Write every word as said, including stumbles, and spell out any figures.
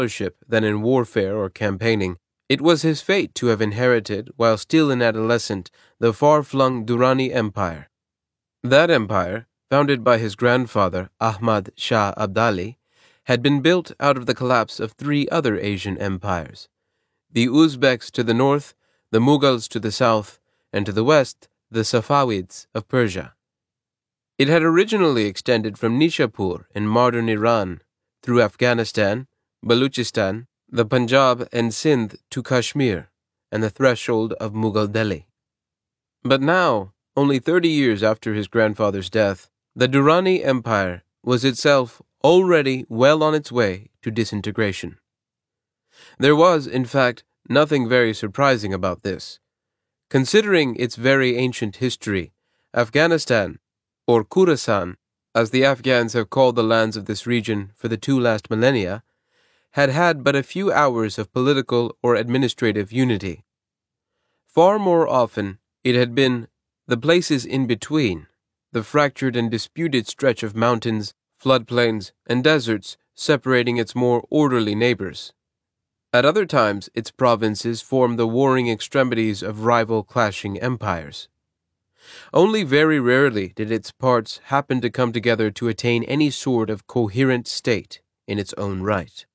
scholarship than in warfare or campaigning, it was his fate to have inherited, while still an adolescent, the far-flung Durrani Empire. That empire, founded by his grandfather Ahmad Shah Abdali, had been built out of the collapse of three other Asian empires: the Uzbeks to the north, the Mughals to the south, and to the west, the Safavids of Persia. It had originally extended from Nishapur in modern Iran through Afghanistan, Baluchistan, the Punjab and Sindh to Kashmir and the threshold of Mughal Delhi. But now, only thirty years after his grandfather's death, the Durrani Empire was itself already well on its way to disintegration. There was, in fact, nothing very surprising about this. Considering its very ancient history, Afghanistan, or Khorasan, as the Afghans have called the lands of this region for the two last millennia, had had but a few hours of political or administrative unity. Far more often, it had been the places in between, the fractured and disputed stretch of mountains, floodplains, and deserts separating its more orderly neighbors. At other times, its provinces formed the warring extremities of rival clashing empires. Only very rarely did its parts happen to come together to attain any sort of coherent state in its own right.